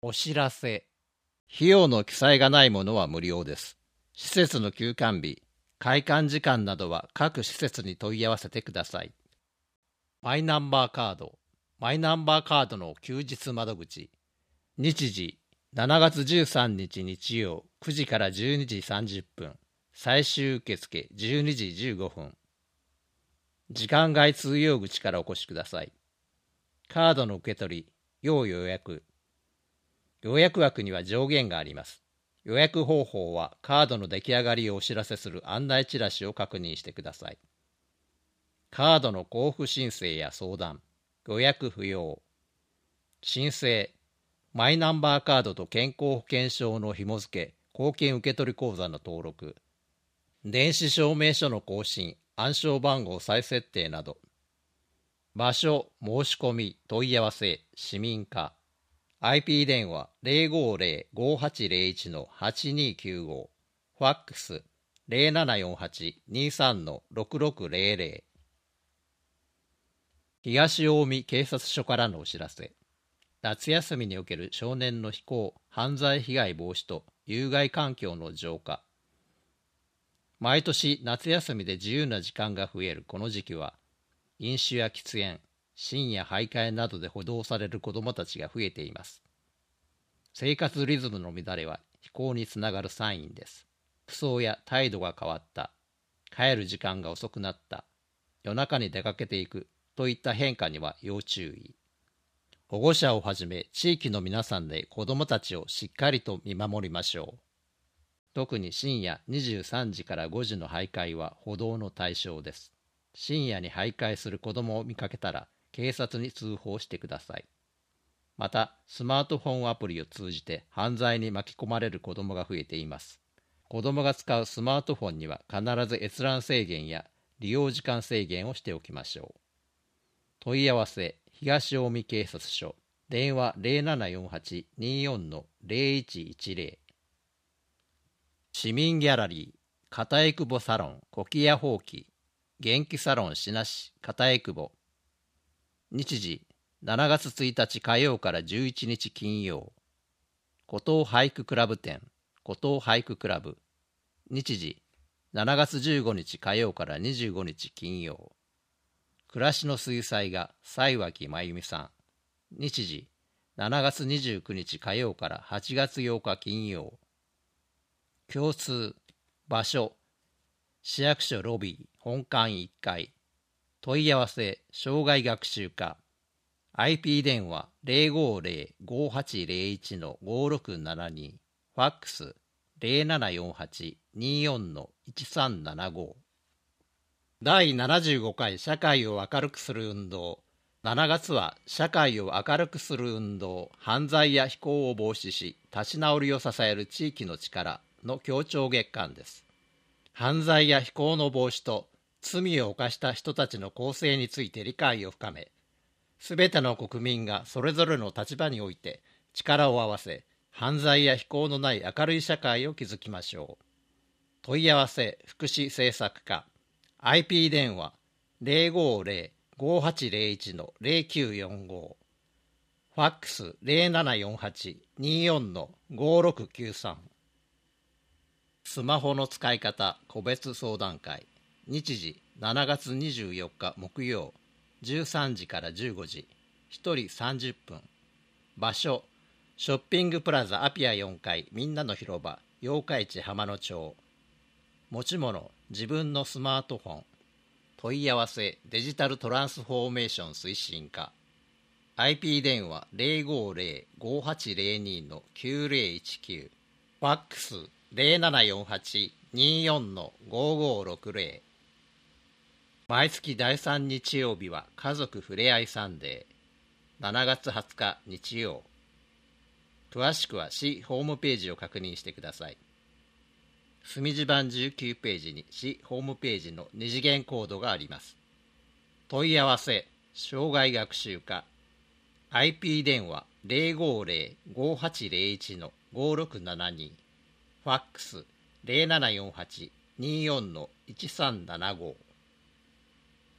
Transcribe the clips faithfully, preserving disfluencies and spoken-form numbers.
お知らせ。費用の記載がないものは無料です。施設の休館日、開館時間などは各施設に問い合わせてください。マイナンバーカード。マイナンバーカードの休日窓口。日時、しちがつじゅうさんにち日曜くじからじゅうにじさんじゅっぷん。最終受付じゅうにじじゅうごふん。時間外通用口からお越しください。カードの受け取り、要予約。予約枠には上限があります。予約方法はカードの出来上がりをお知らせする案内チラシを確認してください。カードの交付申請や相談、予約不要。申請、マイナンバーカードと健康保険証の紐付け、公金受取口座の登録、電子証明書の更新、暗証番号再設定など。場所、申し込み、問い合わせ、市民課。アイピー 電話 ゼロごゼロ ごはちゼロいち のはちにきゅうご。ファックス ゼロななよんはち にさん のろくろくゼロゼロ。東近江警察署からのお知らせ。夏休みにおける少年の非行、犯罪被害防止と有害環境の浄化。毎年夏休みで自由な時間が増えるこの時期は、飲酒や喫煙、深夜徘徊などで補導される子どもたちが増えています。生活リズムの乱れは非行につながるサインです。服装や態度が変わった、帰る時間が遅くなった、夜中に出かけていくといった変化には要注意。保護者をはじめ地域の皆さんで子どもたちをしっかりと見守りましょう。特に深夜にじゅうさんじからごじの徘徊は補導の対象です。深夜に徘徊する子どもを見かけたら警察に通報してください。また、スマートフォンアプリを通じて犯罪に巻き込まれる子どもが増えています。子どもが使うスマートフォンには必ず閲覧制限や利用時間制限をしておきましょう。問い合わせ、東近江警察署、電話 ゼロななよんはち によん の ゼロいちいちゼロ。市民ギャラリー、片江久保サロン、コキアホウキ、元気サロンしなし、片江久保。日時、しちがつついたち火曜からじゅういちにち金曜。湖東俳句クラブ店、湖東俳句クラブ。日時、しちがつじゅうごにち火曜からにじゅうごにち金曜。暮らしの水彩画、西脇真由美さん。日時、しちがつにじゅうくにち火曜からはちがつようか金曜。共通、場所、市役所ロビー、本館いっかい。問い合わせ、障害学習課。アイピー 電話 ゼロごゼロ ごはちゼロいち のごろくななに。ファックス ゼロななよんはち によん のいちさんななご。だいななじゅうごかい社会を明るくする運動。しちがつは社会を明るくする運動、犯罪や非行を防止し、立ち直りを支える地域の力の協調月間です。犯罪や非行の防止と罪を犯した人たちの更生について理解を深め、すべての国民がそれぞれの立場において力を合わせ、犯罪や非行のない明るい社会を築きましょう。問い合わせ、福祉政策課。アイピー 電話 ゼロごゼロ ごはちゼロいち のゼロきゅうよんご。ファックス ゼロななよんはち によん のごろくきゅうさん。スマホの使い方個別相談会。日時しちがつにじゅうよっか木曜じゅうさんじからじゅうごじ。ひとりさんじゅっぷん。場所、ショッピングプラザアピアよんかいみんなの広場八日市浜野町。持ち物、自分のスマートフォン。問い合わせ、デジタルトランスフォーメーション推進課。アイピー 電話 ゼロごゼロ ごはちゼロに のきゅうゼロいちきゅう。ファックス ゼロななよんはち によん のごごろくゼロ。毎月だいさん日曜日は家族ふれあいサンデー。しちがつはつか日曜。詳しくは市ホームページを確認してください。墨字版じゅうきゅうページに市ホームページの二次元コードがあります。問い合わせ、障害学習課。アイピー 電話 ゼロごゼロ ごはちゼロいち のごろくななに。ファックス ゼロななよんはち によん のいちさんななご。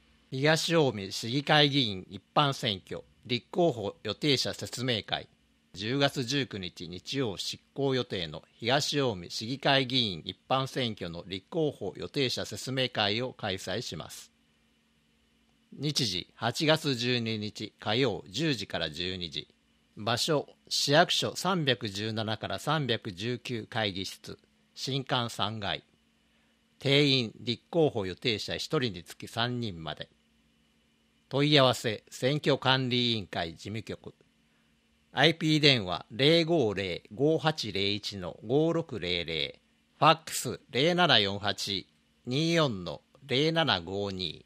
東近江市議会議員一般選挙立候補予定者説明会。 じゅうがつじゅうくにち日曜執行予定の東近江市議会議員一般選挙の立候補予定者説明会を開催します。日時はちがつじゅうににち火曜じゅうじからじゅうにじ。場所市役所さんびゃくじゅうななからさんびゃくじゅうきゅう会議室新館さんがい。定員立候補予定者ひとりにつきさんにんまで。問い合わせ選挙管理委員会事務局。アイピー 電話 ゼロごゼロ ごはちゼロいち ごろくゼロゼロ、ファックス ゼロななよんはち にーよん ゼロななごに。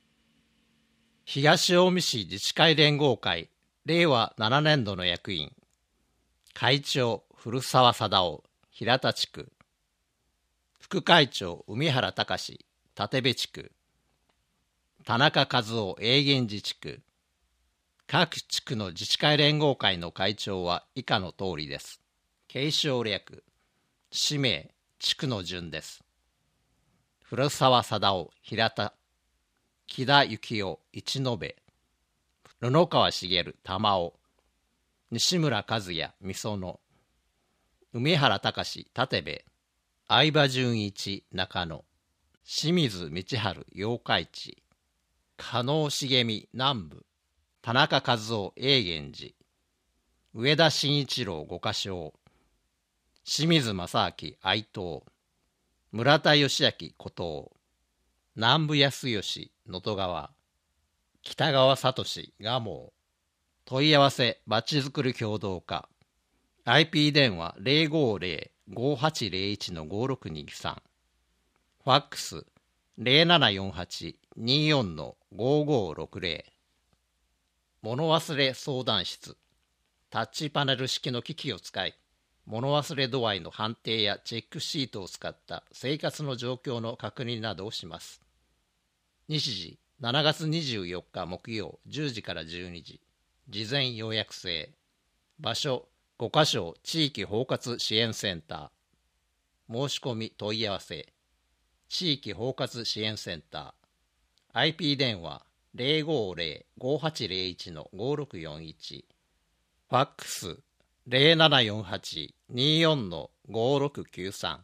東近江市自治会連合会れいわななねんどの役員。会長古澤貞夫平田地区。副会長海原隆立部地区。田中和夫永源自治区。各地区の自治会連合会の会長は以下の通りです。継承略。氏名、地区の順です。古澤貞夫平田。木田幸夫一延。布川茂玉尾。西村和也美園。海原隆立部。相葉純一中野。清水道春八日市。加納茂美南部。田中和夫永源寺。上田慎一郎五箇所。清水正明愛東。村田義明古東。南部康義能登川。北川聡蒲生。問い合わせまちづくり協働課。アイピー 電話 ゼロごゼロ ごはちゼロいち ごろくにさん。ファックス ゼロななよんはち にーよん ごごろくゼロ。物忘れ相談室。タッチパネル式の機器を使い、物忘れ度合いの判定やチェックシートを使った生活の状況の確認などをします。日時しちがつにじゅうよっか木曜じゅうじからじゅうにじ。事前予約制。場所ごかしょ地域包括支援センター。申し込み問い合わせ地域包括支援センター。アイピー 電話 ゼロごゼロ ごはちゼロいち ごろくよんいち。ファックス ゼロななよんはち にーよん ごろくきゅうさん。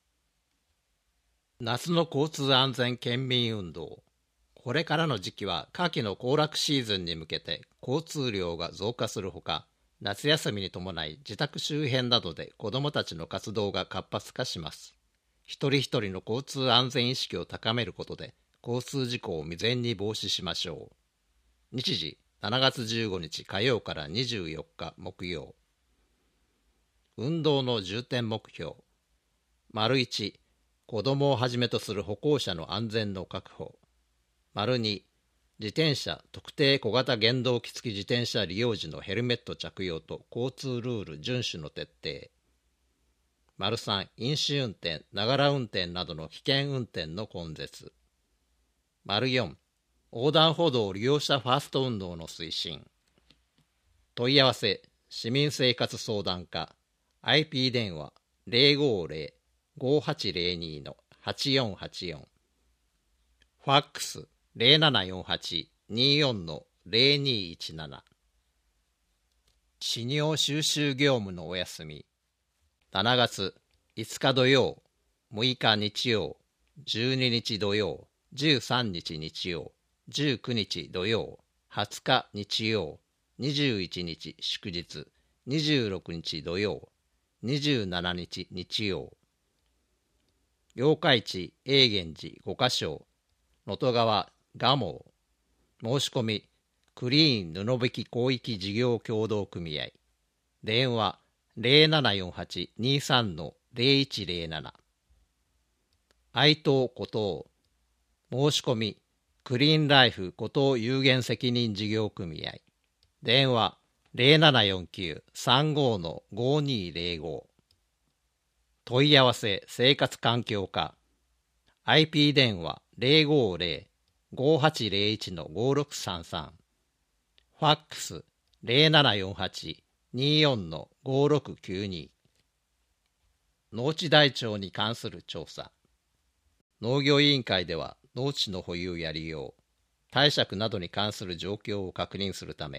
夏の交通安全県民運動。これからの時期は夏季の行楽シーズンに向けて交通量が増加するほか、夏休みに伴い自宅周辺などで子どもたちの活動が活発化します。一人一人の交通安全意識を高めることで交通事故を未然に防止しましょう。日時しちがつじゅうごにち火曜からにじゅうよっか木曜。運動の重点目標。丸いち、子どもをはじめとする歩行者の安全の確保。丸に、自転車特定小型原動機付き自転車利用時のヘルメット着用と交通ルール遵守の徹底。丸さん、飲酒運転、ながら運転などの危険運転の根絶。丸よん、横断歩道利用者ファースト運動の推進。問い合わせ市民生活相談課。アイピー 電話 ゼロごゼロ ごはちゼロに はちよんはちよん。ファックス ゼロななよんはち にーよん ゼロにいちなな。始業収集業務のお休み。しちがついつか土曜、むいか日曜、じゅうににち土曜、じゅうさんにち日曜、じゅうくにち土曜、はつか日曜、にじゅういちにち祝日、にじゅうろくにち土曜、にじゅうしちにち日曜。八日市永源寺ごかしょ能登川蒲生。申し込みクリーン布引広域事業協同組合。電話ゼロななよんはち にーさん ゼロいちゼロなな。愛東古東。申し込みクリーンライフ古東有限責任事業組合。電話ゼロななよんきゅう さんご ごにゼロご。問い合わせ生活環境課。アイピー 電話ゼロごゼロ ごはちゼロいち ごろくさんさん。ファックスゼロななよんはち にーよん ごろくきゅうに。農地台帳に関する調査。農業委員会では農地の保有や利用、貸借などに関する状況を確認するため、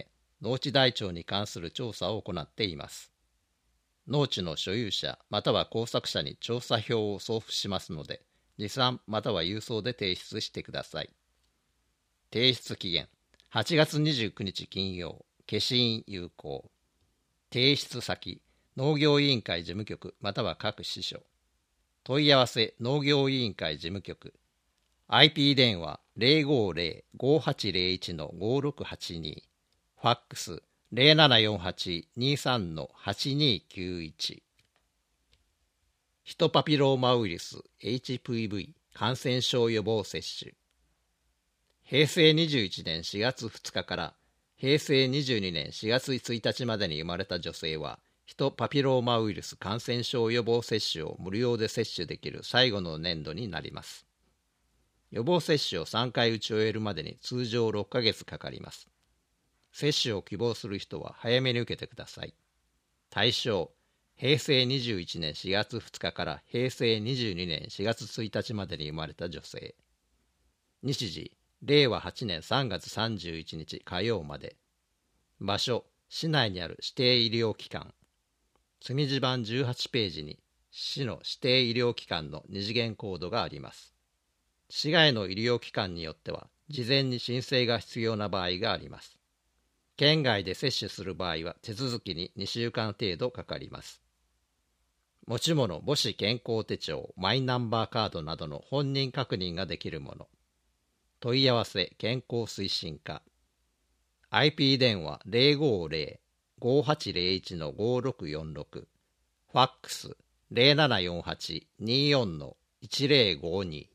農地台帳に関する調査を行っています。農地の所有者または耕作者に調査票を送付しますので、持参または郵送で提出してください。提出期限はちがつにじゅうくにち金曜、消印有効。提出先農業委員会事務局または各支所。問い合わせ農業委員会事務局。アイピー 電話 ゼロごゼロ ごはちゼロいち ごろくはちに。ファックス ゼロななよんはち にさん はちにきゅういち。ヒトパピローマウイルス エイチピーブイ 感染症予防接種。へいせいにじゅういちねんしがつふつかからへいせいにじゅうにねんしがつついたちまでに生まれた女性は、ヒトパピローマウイルス感染症予防接種を無料で接種できる最後の年度になります。予防接種をさんかい打ち終えるまでに通常ろっかげつかかります。接種を希望する人は早めに受けてください。対象、へいせいにじゅういちねんしがつふつかからへいせいにじゅうにねんしがつついたちまでに生まれた女性。日時、れいわはちねんさんがつさんじゅういちにち火曜まで。場所、市内にある指定医療機関。積地版じゅうはちページに市の指定医療機関の二次元コードがあります。市外の医療機関によっては事前に申請が必要な場合があります。県外で接種する場合は手続きににしゅうかん程度かかります。持ち物、母子健康手帳、マイナンバーカードなどの本人確認ができるもの。問い合わせ健康推進課。アイピー 電話 ゼロごゼロ ごはちゼロいち ごろくよんろく。ファックス ゼロななよんはち によん いちゼロごに。